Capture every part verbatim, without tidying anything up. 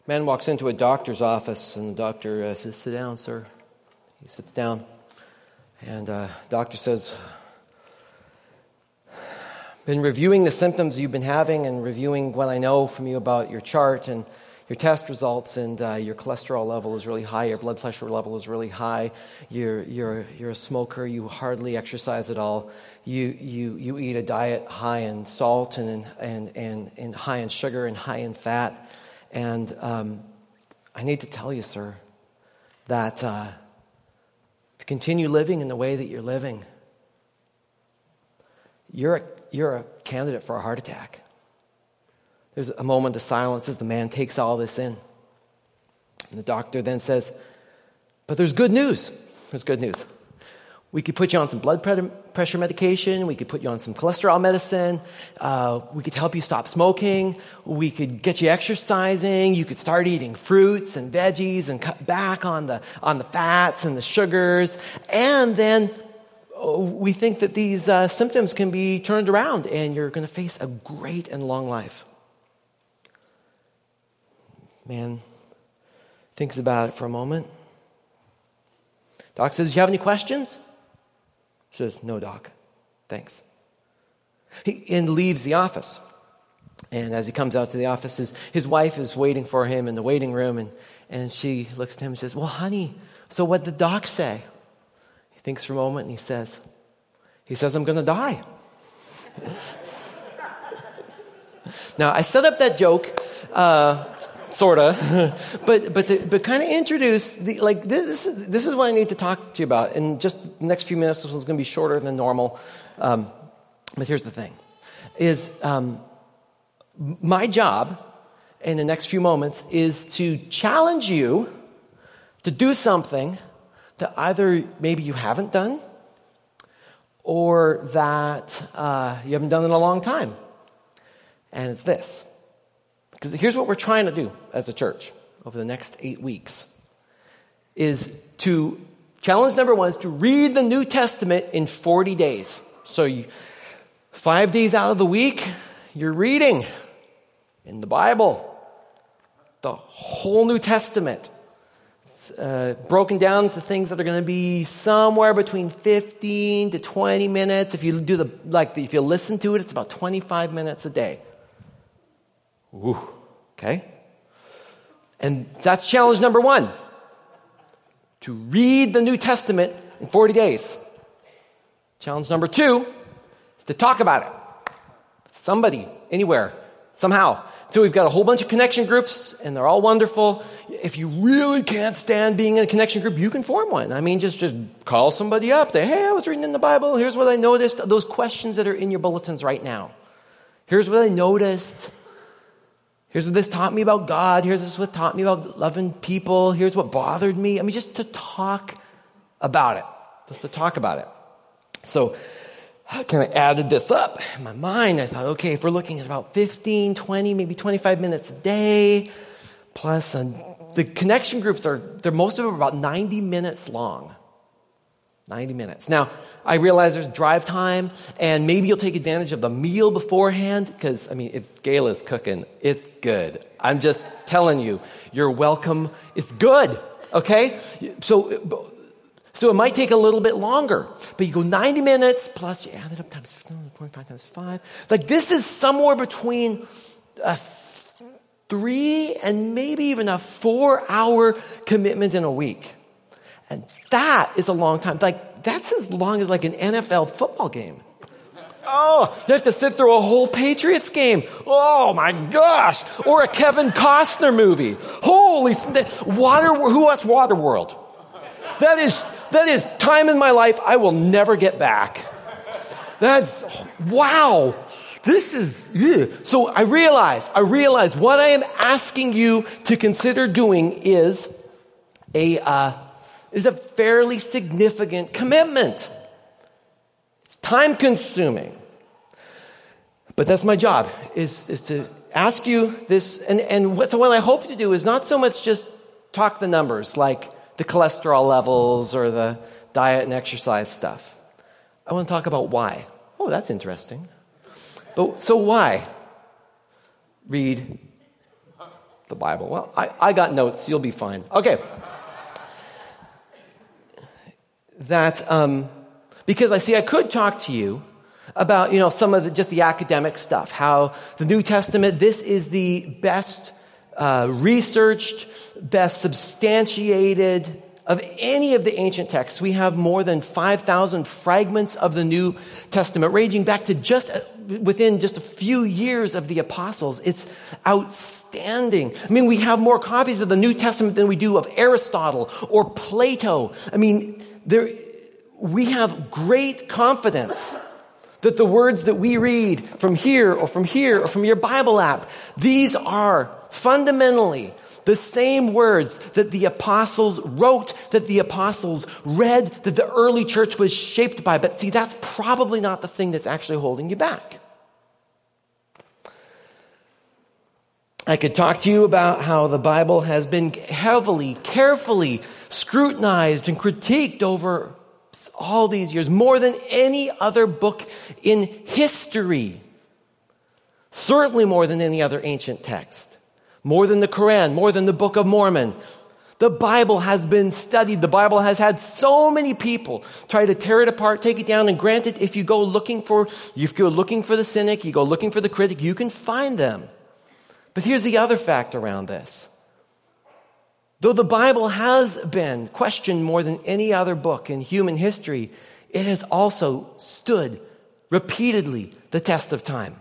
Man walks into a doctor's office, and the doctor uh, says, "Sit down, sir." He sits down, and uh, the doctor says, "Been reviewing the symptoms you've been having and reviewing what I know from you about your chart and your test results, and uh, your cholesterol level is really high, your blood pressure level is really high, you're you're you're a smoker, you hardly exercise at all, you you you eat a diet high in salt and and and, and high in sugar and high in fat. And um, I need to tell you, sir, that uh, to continue living in the way that you're living, you're a, you're a candidate for a heart attack." There's a moment of silence as the man takes all this in. And the doctor then says, "But there's good news. There's good news. We could put you on some blood pressure medication. We could put you on some cholesterol medicine. Uh, we could help you stop smoking. We could get you exercising. You could start eating fruits and veggies and cut back on the on the fats and the sugars. And then oh, we think that these uh, symptoms can be turned around, and you're going to face a great and long life." Man thinks about it for a moment. Doc says, "Do you have any questions?" He says, "No, Doc. Thanks." He and leaves the office. And as he comes out to the office, his, his wife is waiting for him in the waiting room. And, and she looks at him and says, "Well, honey, so what did the doc say?" He thinks for a moment and he says, he says, "I'm going to die." Now, I set up that joke, uh, sort of, but but to, but kind of introduce the like this. This is, this is what I need to talk to you about. In just the next few minutes, this one's going to be shorter than normal. Um, but here's the thing: is um, my job in the next few moments is to challenge you to do something that either maybe you haven't done or that uh, you haven't done in a long time, and it's this. Because here's what we're trying to do as a church over the next eight weeks is to, challenge number one is to read the New Testament in forty days. So you, five days out of the week, you're reading in the Bible, the whole New Testament. It's uh, broken down to things that are going to be somewhere between fifteen to twenty minutes. If you do the, like, the, if you listen to it, it's about twenty-five minutes a day. Ooh, okay? And that's challenge number one. To read the New Testament in forty days. Challenge number two is to talk about it. Somebody, anywhere, somehow. So we've got a whole bunch of connection groups, and they're all wonderful. If you really can't stand being in a connection group, you can form one. I mean, just, just call somebody up. Say, "Hey, I was reading in the Bible. Here's what I noticed." Those questions that are in your bulletins right now. Here's what I noticed. Here's what this taught me about God. Here's what taught me about loving people. Here's what bothered me. I mean, just to talk about it. Just to talk about it. So I kind of added this up in my mind. I thought, okay, if we're looking at about fifteen, twenty, maybe twenty-five minutes a day, plus uh, the connection groups are, they're most of them are about ninety minutes long. ninety minutes. Now, I realize there's drive time, and maybe you'll take advantage of the meal beforehand, because, I mean, if Gayla's cooking, it's good. I'm just telling you, you're welcome. It's good, okay? So, so it might take a little bit longer, but you go ninety minutes, plus you add it up times twenty-five times five. Like, this is somewhere between a three and maybe even a four-hour commitment in a week. And that is a long time. Like, that's as long as like an N F L football game. Oh, you have to sit through a whole Patriots game. Oh my gosh. Or a Kevin Costner movie. Holy, water, who watched Waterworld? That is, that is time in my life I will never get back. That's, wow. This is, ugh. So I realize, I realize what I am asking you to consider doing is a, uh, is a fairly significant commitment. It's time consuming. But that's my job, is, is to ask you this. And, and what, so what I hope to do is not so much just talk the numbers, like the cholesterol levels or the diet and exercise stuff. I want to talk about why. Oh, that's interesting. But so why? Read the Bible. Well, I, I got notes. You'll be fine. Okay. That, um, because I see I could talk to you about, you know, some of the, just the academic stuff, how the New Testament, this is the best uh, researched, best substantiated of any of the ancient texts. We have more than five thousand fragments of the New Testament, ranging back to just uh, within just a few years of the apostles. It's outstanding. I mean, we have more copies of the New Testament than we do of Aristotle or Plato. I mean, there, we have great confidence that the words that we read from here or from here or from your Bible app, these are fundamentally the same words that the apostles wrote, that the apostles read, that the early church was shaped by. But see, that's probably not the thing that's actually holding you back. I could talk to you about how the Bible has been heavily, carefully scrutinized and critiqued over all these years, more than any other book in history. Certainly more than any other ancient text. More than the Quran, more than the Book of Mormon. The Bible has been studied. The Bible has had so many people try to tear it apart, take it down, and granted, if you go looking for, if you go looking for the cynic, you go looking for the critic, you can find them. But here's the other fact around this. Though the Bible has been questioned more than any other book in human history, it has also stood repeatedly the test of time.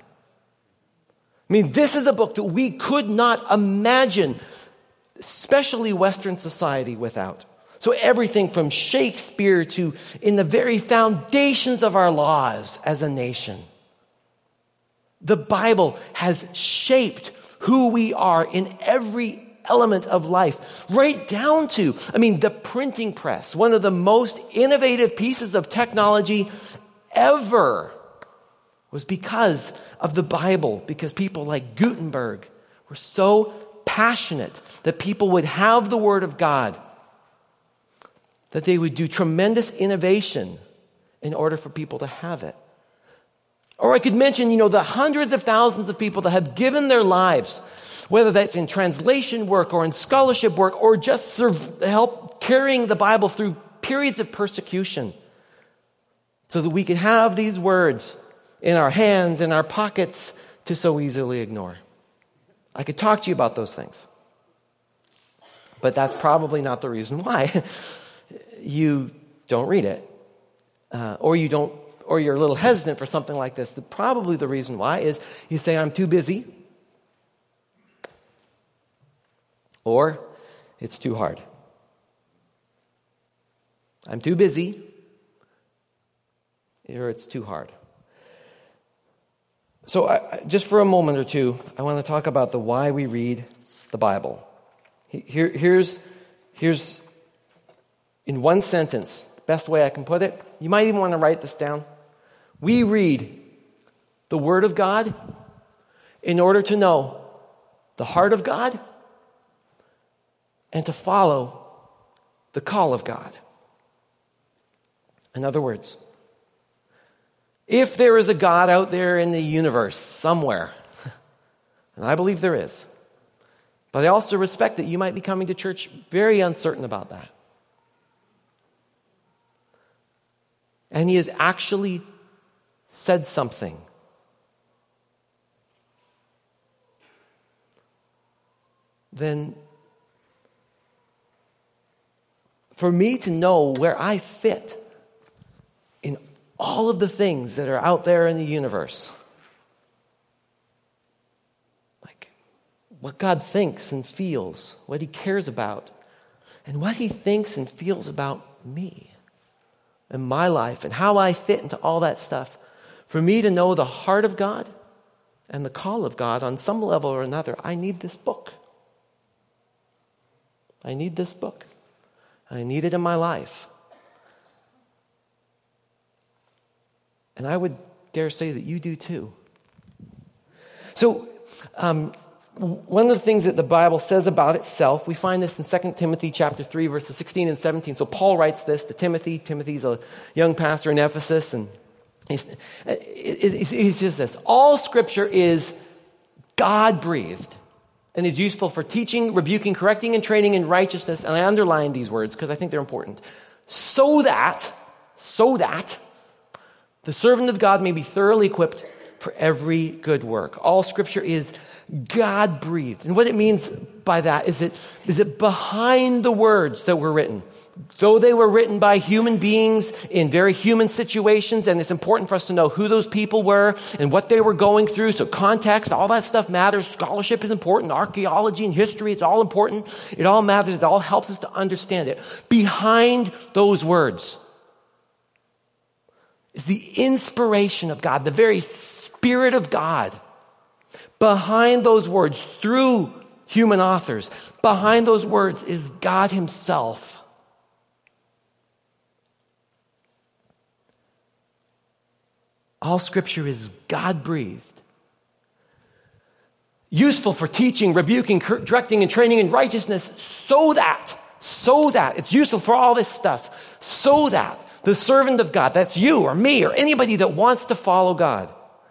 I mean, this is a book that we could not imagine, especially Western society, without. So everything from Shakespeare to in the very foundations of our laws as a nation. The Bible has shaped who we are in every element of life, right down to, I mean, the printing press, one of the most innovative pieces of technology ever, was because of the Bible, because people like Gutenberg were so passionate that people would have the Word of God, that they would do tremendous innovation in order for people to have it. Or I could mention, you know, the hundreds of thousands of people that have given their lives, whether that's in translation work or in scholarship work or just serve, help carrying the Bible through periods of persecution so that we could have these words in our hands, in our pockets, to so easily ignore. I could talk to you about those things. But that's probably not the reason why you don't read it. Uh, or you don't, or you're a little hesitant for something like this. The, probably the reason why is you say, I'm too busy. Or it's too hard. I'm too busy. Or it's too hard. So I, just for a moment or two, I want to talk about the why we read the Bible. Here, here's, here's, in one sentence, the best way I can put it. You might even want to write this down. We read the Word of God in order to know the heart of God and to follow the call of God. In other words, if there is a God out there in the universe somewhere, and I believe there is, but I also respect that you might be coming to church very uncertain about that. And he has actually said something. Then for me to know where I fit in all of the things that are out there in the universe, like what God thinks and feels, what he cares about, and what he thinks and feels about me and my life and how I fit into all that stuff, for me to know the heart of God and the call of God on some level or another, I need this book. I need this book. I need it in my life. And I would dare say that you do too. So, um, one of the things that the Bible says about itself, we find this in Second Timothy chapter three, verses sixteen and seventeen. So Paul writes this to Timothy. Timothy's a young pastor in Ephesus, and he's, he says this: all Scripture is God-breathed and is useful for teaching, rebuking, correcting, and training in righteousness. And I underline these words because I think they're important. So that, so that the servant of God may be thoroughly equipped for every good work. All Scripture is God-breathed. And what it means by that is that, is that behind the words that were written, though they were written by human beings in very human situations, and it's important for us to know who those people were and what they were going through, so context, all that stuff matters. Scholarship is important. Archaeology and history, it's all important. It all matters. It all helps us to understand it. Behind those words is the inspiration of God, the very Spirit of God. Behind those words, through human authors, behind those words is God himself. All Scripture is God-breathed, useful for teaching, rebuking, directing, and training in righteousness, so that, so that, it's useful for all this stuff, so that the servant of God, that's you or me or anybody that wants to follow God,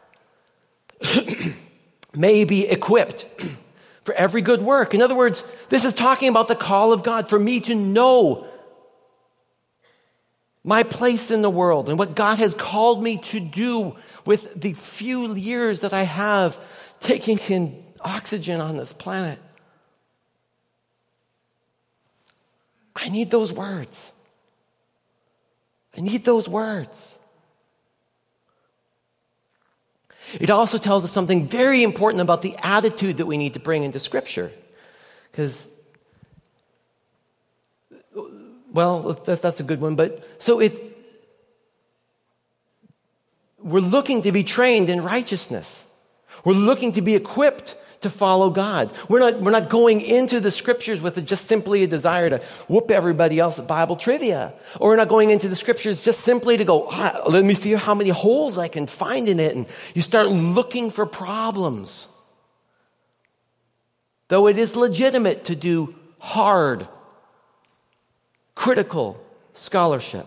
may be equipped for every good work. In other words, this is talking about the call of God for me to know my place in the world and what God has called me to do with the few years that I have taking in oxygen on this planet. I need those words. I need those words. It also tells us something very important about the attitude that we need to bring into Scripture. Because, well, that's a good one. But so it's, we're looking to be trained in righteousness. We're looking to be equipped to follow God. We're not, we're not going into the Scriptures with just simply a desire to whoop everybody else at Bible trivia. Or we're not going into the Scriptures just simply to go, ah, let me see how many holes I can find in it. And you start looking for problems. Though it is legitimate to do hard, critical scholarship.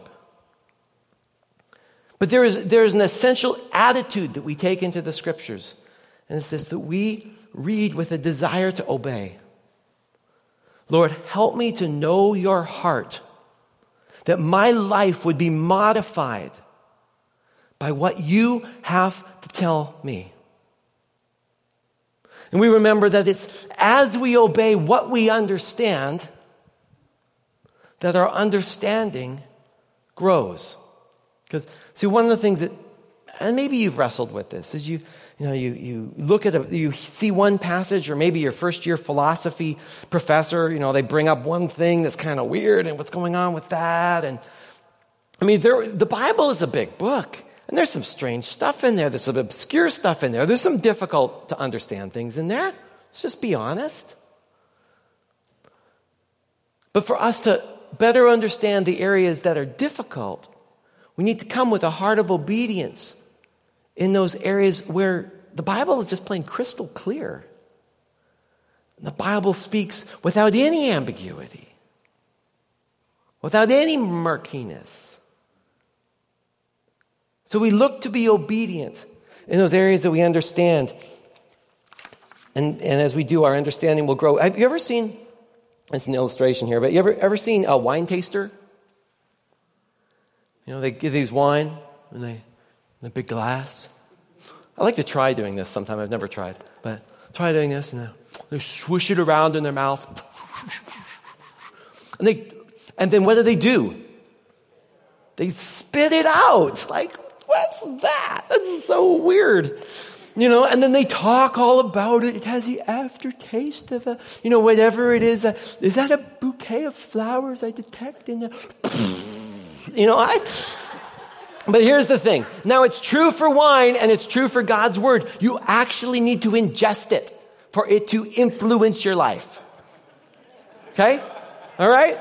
But there is, there is an essential attitude that we take into the Scriptures. And it's this, that we read with a desire to obey. Lord, help me to know your heart, that my life would be modified by what you have to tell me. And we remember that it's as we obey what we understand that our understanding grows. Because, see, one of the things that, and maybe you've wrestled with this, is you, you know, you, you look at, a, you see one passage, or maybe your first year philosophy professor, you know, they bring up one thing that's kind of weird, and what's going on with that, and I mean, there, the Bible is a big book, and there's some strange stuff in there, there's some obscure stuff in there, there's some difficult to understand things in there, let's just be honest. But for us to better understand the areas that are difficult, we need to come with a heart of obedience in those areas where the Bible is just plain crystal clear. The Bible speaks without any ambiguity, without any murkiness. So we look to be obedient in those areas that we understand. And, and as we do, our understanding will grow. Have you ever seen, it's an illustration here, but you ever, ever seen a wine taster? You know, they give these wine and they in a big glass. I like to try doing this sometime. I've never tried, but try doing this, and they swish it around in their mouth. And they, and then what do they do? They spit it out. Like, what's that? That's so weird. You know, and then they talk all about it. It has the aftertaste of a, you know, whatever it is. Is that a bouquet of flowers I detect in the... You know, I, but here's the thing. Now, it's true for wine and it's true for God's word. You actually need to ingest it for it to influence your life. Okay? All right?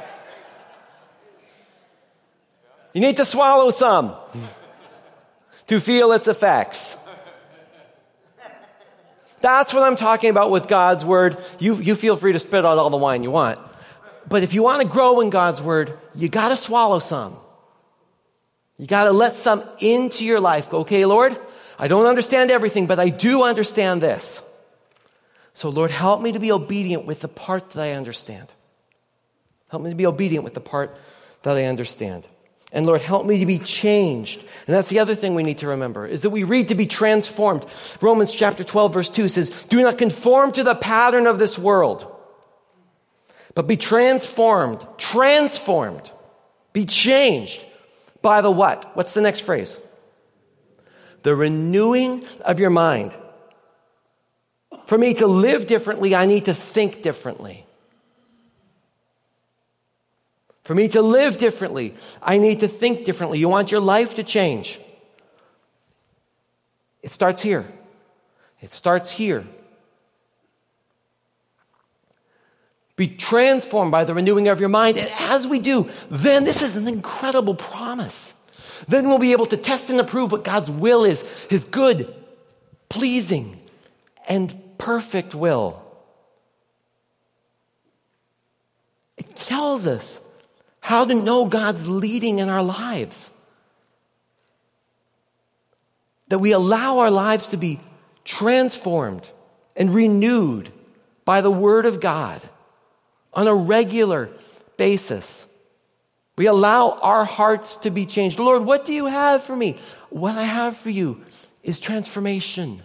You need to swallow some to feel its effects. That's what I'm talking about with God's word. You, you feel free to spit out all the wine you want. But if you want to grow in God's word, you got to swallow some. You got to let some into your life. Go, okay, Lord, I don't understand everything, but I do understand this. So Lord, help me to be obedient with the part that I understand. Help me to be obedient with the part that I understand. And Lord, help me to be changed. And that's the other thing we need to remember, is that we read to be transformed. Romans chapter twelve, verse two says, do not conform to the pattern of this world, but be transformed, transformed, be changed by the what? What's the next phrase? The renewing of your mind. For me to live differently, I need to think differently. For me to live differently, I need to think differently. You want your life to change? It starts here. It starts here. Be transformed by the renewing of your mind. And as we do, then this is an incredible promise. Then we'll be able to test and approve what God's will is, his good, pleasing, and perfect will. It tells us how to know God's leading in our lives. That we allow our lives to be transformed and renewed by the Word of God on a regular basis. We allow our hearts to be changed. Lord, what do you have for me? What I have for you is transformation.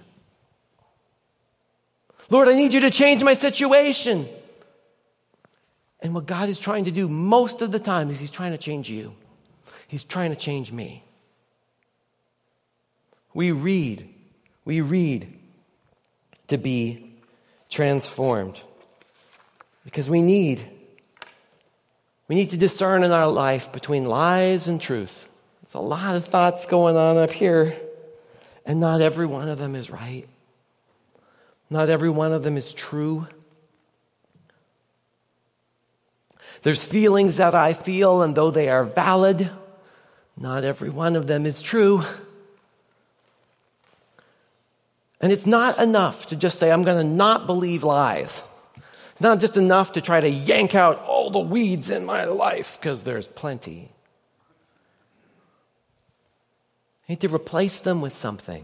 Lord, I need you to change my situation. And what God is trying to do most of the time is he's trying to change you. He's trying to change me. We read, we read to be transformed because we need We need to discern in our life between lies and truth. There's a lot of thoughts going on up here, and not every one of them is right. Not every one of them is true. There's feelings that I feel, and though they are valid, not every one of them is true. And it's not enough to just say, I'm going to not believe lies. It's not just enough to try to yank out all the weeds in my life, because there's plenty. I need to replace them with something.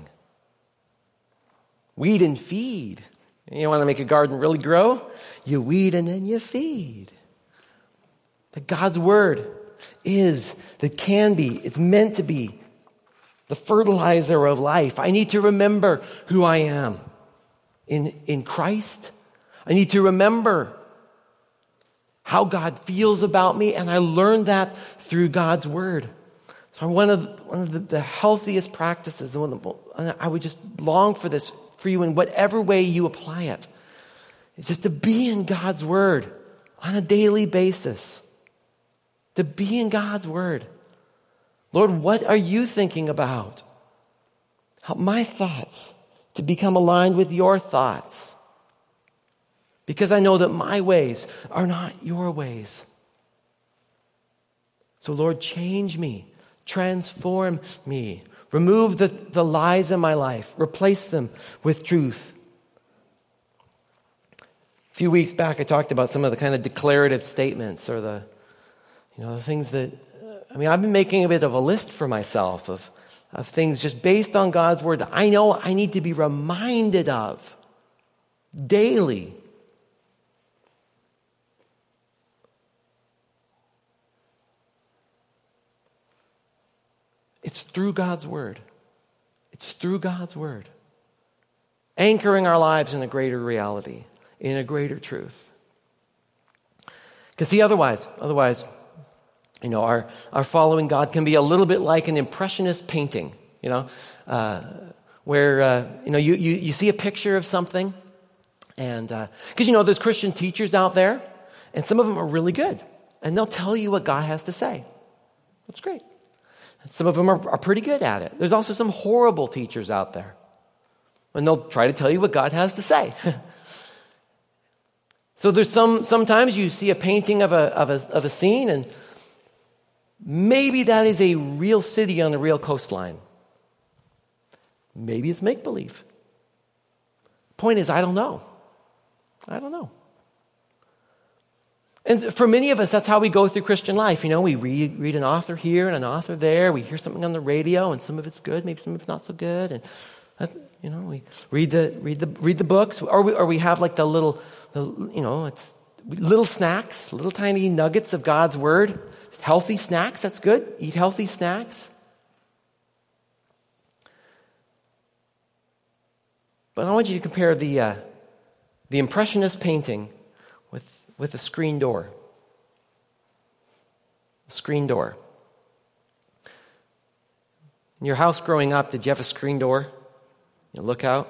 Weed and feed. You want to make a garden really grow? You weed and then you feed. That God's word is, that can be, it's meant to be the fertilizer of life. I need to remember who I am in, in Christ. I need to remember how God feels about me, and I learned that through God's word. So one of the, one of the, the healthiest practices, the one that, I would just long for this for you in whatever way you apply it, is just to be in God's word on a daily basis. To be in God's word. Lord, what are you thinking about? Help my thoughts to become aligned with your thoughts. Because I know that my ways are not your ways. So Lord, change me. Transform me. Remove the, the lies in my life. Replace them with truth. A few weeks back, I talked about some of the kind of declarative statements or the, you know, the things that, I mean, I've been making a bit of a list for myself of, of things just based on God's word that I know I need to be reminded of daily. It's through God's word. It's through God's word. Anchoring our lives in a greater reality, in a greater truth. Because see, otherwise, otherwise, you know, our, our following God can be a little bit like an impressionist painting, you know, uh, where, uh, you know, you, you, you see a picture of something, and, because, uh, you know, there's Christian teachers out there, and some of them are really good, and they'll tell you what God has to say. That's great. Some of them are, are pretty good at it. There's also some horrible teachers out there. And they'll try to tell you what God has to say. So there's some, sometimes you see a painting of a, of a, of a scene, and maybe that is a real city on a real coastline. Maybe it's make-believe. Point is, I don't know. I don't know. And for many of us, that's how we go through Christian life. You know, we read, read an author here and an author there. We hear something on the radio, and some of it's good, maybe some of it's not so good. And That's, you know, we read the read the read the books, or we or we have like the little, the, you know, it's little snacks, little tiny nuggets of God's word, healthy snacks. That's good. Eat healthy snacks. But I want you to compare the uh, the Impressionist painting with with a screen door. A screen door. In your house growing up, did you have a screen door? You look out.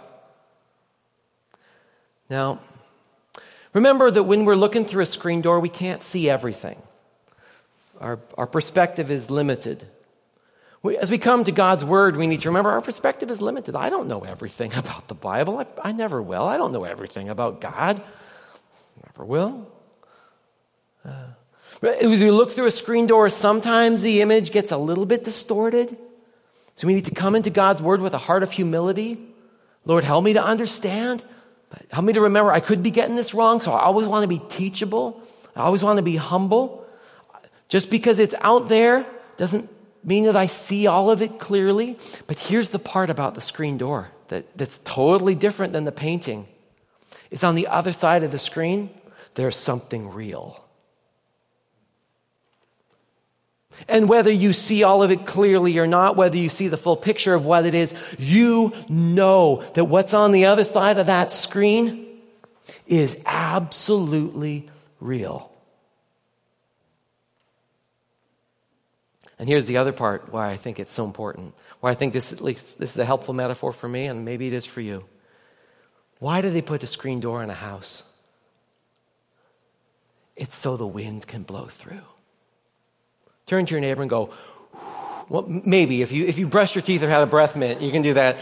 Now, remember that when we're looking through a screen door, we can't see everything. Our, our perspective is limited. We, as we come to God's Word, we need to remember our perspective is limited. I don't know everything about the Bible. I, I never will. I don't know everything about God. Never will. Uh, as we look through a screen door, sometimes the image gets a little bit distorted. So we need to come into God's Word with a heart of humility. Lord, help me to understand. Help me to remember I could be getting this wrong, so I always want to be teachable. I always want to be humble. Just because it's out there doesn't mean that I see all of it clearly. But here's the part about the screen door that, that's totally different than the painting. It's on the other side of the screen, there's something real. And whether you see all of it clearly or not, whether you see the full picture of what it is, you know that what's on the other side of that screen is absolutely real. And here's the other part why I think it's so important. Why I think this, at least, this is a helpful metaphor for me, and maybe it is for you. Why do they put a screen door in a house? It's so the wind can blow through. Turn to your neighbor and go, well, maybe. If you if you brushed your teeth or had a breath mint, you can do that.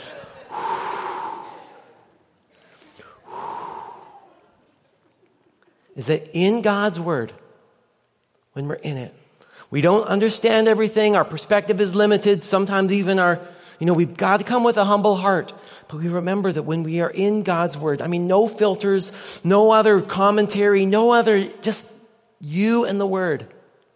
Is that in God's Word, when we're in it, we don't understand everything. Our perspective is limited. Sometimes even our, you know, we've got to come with a humble heart. But we remember that when we are in God's Word, I mean, no filters, no other commentary, no other, just you and the Word.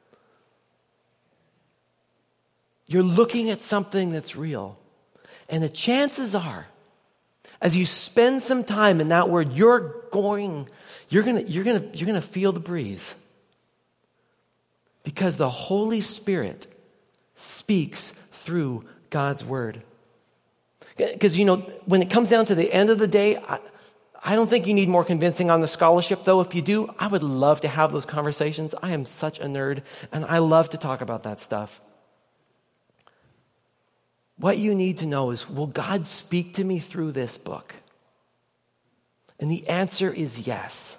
You're looking at something that's real. And the chances are, as you spend some time in that Word, you're going, you're gonna, you're gonna, you're gonna feel the breeze. Because the Holy Spirit speaks through God's Word. Because, you know, when it comes down to the end of the day, I, I don't think you need more convincing on the scholarship, though. If you do, I would love to have those conversations. I am such a nerd, and I love to talk about that stuff. What you need to know is, will God speak to me through this book? And the answer is yes.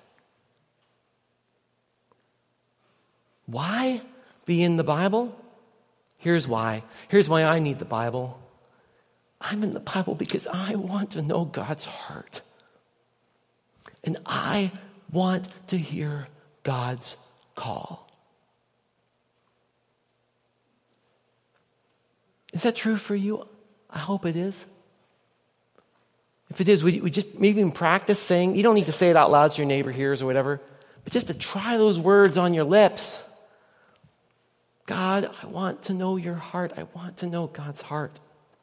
Why be in the Bible? Here's why. Here's why I need the Bible. I'm in the Bible because I want to know God's heart. And I want to hear God's call. Is that true for you? I hope it is. If it is, we, we just maybe even practice saying, you don't need to say it out loud so your neighbor hears or whatever, but just to try those words on your lips. God, I want to know your heart. I want to know God's heart.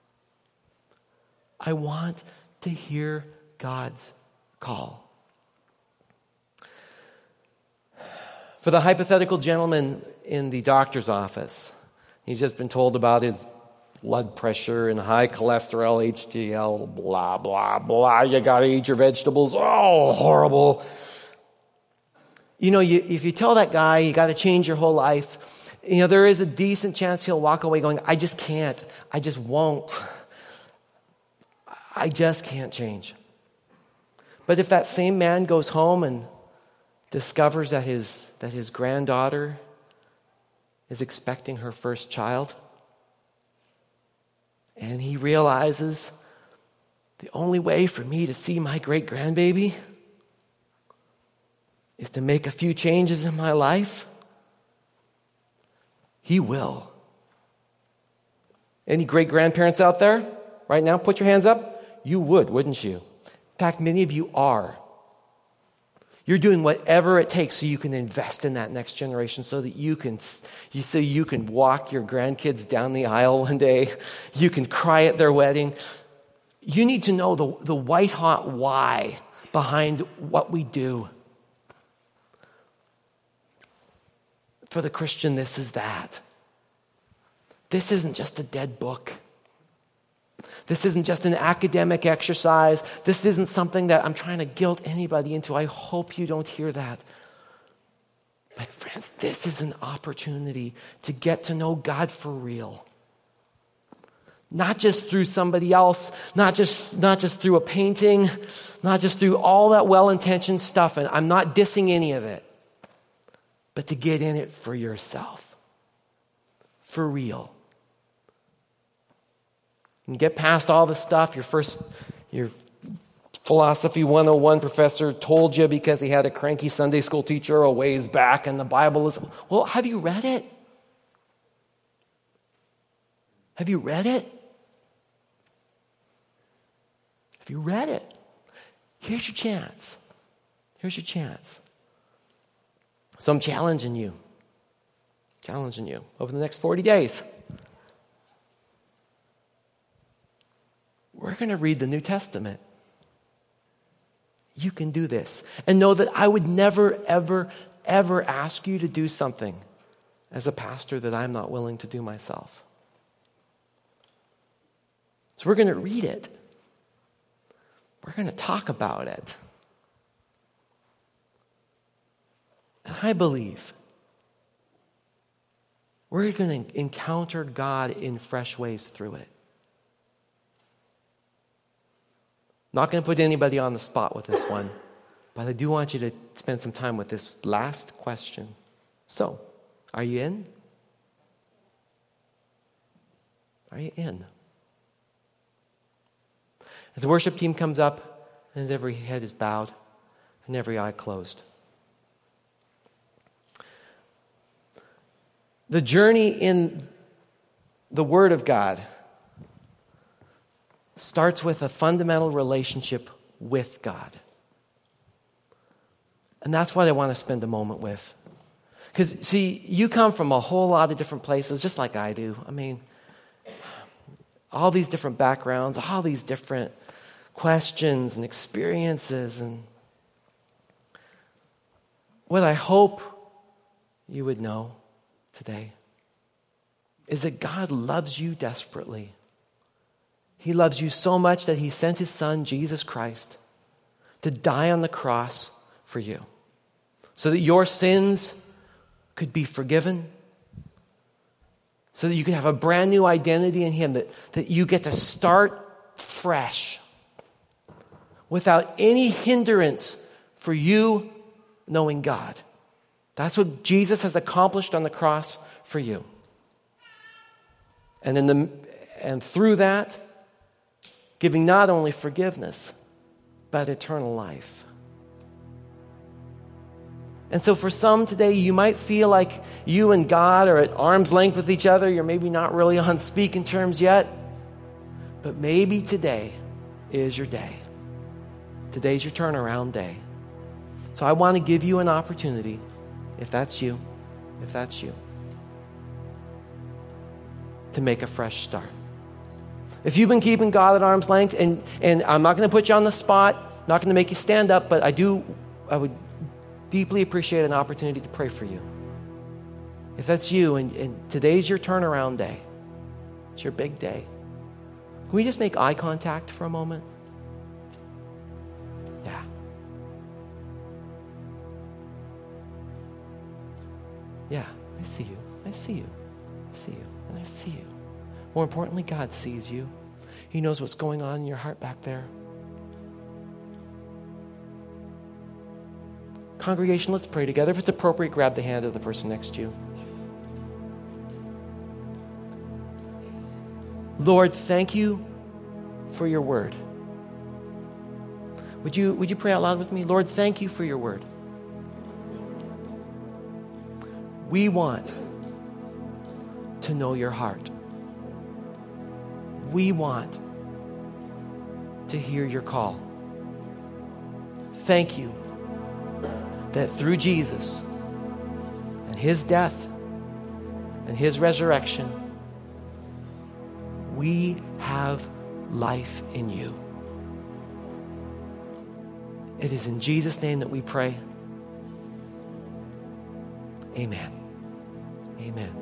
I want to hear God's call. For the hypothetical gentleman in the doctor's office, he's just been told about his blood pressure and high cholesterol, H D L, blah, blah, blah. You got to eat your vegetables. Oh, horrible. You know, you, if you tell that guy you got to change your whole life, you know, there is a decent chance he'll walk away going, I just can't. I just won't. I just can't change. But if that same man goes home and discovers that his that his granddaughter is expecting her first child, and he realizes the only way for me to see my great grandbaby is to make a few changes in my life, he will. Any great grandparents out there right now? Put your hands up. You would, wouldn't you? In fact, many of you are. You're doing whatever it takes so you can invest in that next generation, so that you can, so you can walk your grandkids down the aisle one day. You can cry at their wedding. You need to know the, the white hot why behind what we do. For the Christian, this is that. This isn't just a dead book. This isn't just an academic exercise. This isn't something that I'm trying to guilt anybody into. I hope you don't hear that. But friends, this is an opportunity to get to know God for real. Not just through somebody else, not just, not just through a painting, not just through all that well-intentioned stuff, and I'm not dissing any of it, but to get in it for yourself. For real. And get past all the stuff your first, your philosophy one oh one professor told you because he had a cranky Sunday school teacher a ways back, and the Bible is, well, have you read it? Have you read it? Have you read it? Here's your chance. Here's your chance. So I'm challenging you. Challenging you over the next forty days. We're going to read the New Testament. You can do this. And know that I would never, ever, ever ask you to do something as a pastor that I'm not willing to do myself. So we're going to read it. We're going to talk about it. And I believe we're going to encounter God in fresh ways through it. Not going to put anybody on the spot with this one, but I do want you to spend some time with this last question. So, are you in? Are you in? As the worship team comes up, and as every head is bowed, and every eye closed. The journey in the Word of God starts with a fundamental relationship with God. And that's what I want to spend a moment with. Because, see, you come from a whole lot of different places, just like I do. I mean, all these different backgrounds, all these different questions and experiences. And what I hope you would know today is that God loves you desperately. He loves you so much that he sent his son, Jesus Christ, to die on the cross for you, so that your sins could be forgiven, so that you could have a brand new identity in him, that, that you get to start fresh without any hindrance for you knowing God. That's what Jesus has accomplished on the cross for you. And in the and through that, giving not only forgiveness, but eternal life. And so for some today, you might feel like you and God are at arm's length with each other. You're maybe not really on speaking terms yet. But maybe today is your day. Today's your turnaround day. So I want to give you an opportunity, if that's you, if that's you, to make a fresh start. If you've been keeping God at arm's length, and, and I'm not going to put you on the spot, not going to make you stand up, but I do, I would deeply appreciate an opportunity to pray for you. If that's you, and, and today's your turnaround day, it's your big day, can we just make eye contact for a moment? Yeah. Yeah, I see you. I see you. I see you. And I see you. More importantly, God sees you. He knows what's going on in your heart back there. Congregation, let's pray together. If it's appropriate, grab the hand of the person next to you. Lord, thank you for your word. Would you, would you pray out loud with me? Lord, thank you for your word. We want to know your heart. We want to hear your call. Thank you that through Jesus and his death and his resurrection, we have life in you. It is in Jesus' name that we pray. Amen. Amen.